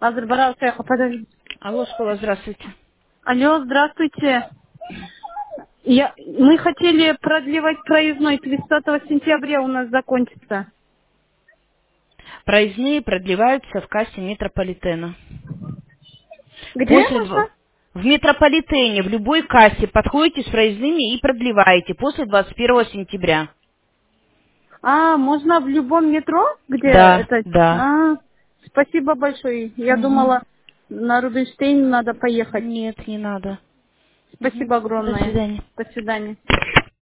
Подожди. Алло, школа, здравствуйте. Алло, здравствуйте. Мы хотели продлевать проездной. 30 сентября у нас закончится. Проездные продлеваются в кассе метрополитена. Где После можно? в метрополитене, в любой кассе подходите с проездными и продлеваете после 21 сентября. Можно в любом метро, где Да, это... да. Спасибо большое. Я Мгм. думала, на Рубинштейн надо поехать. Нет, не надо. Мгм. Спасибо До огромное. свидания. До свидания.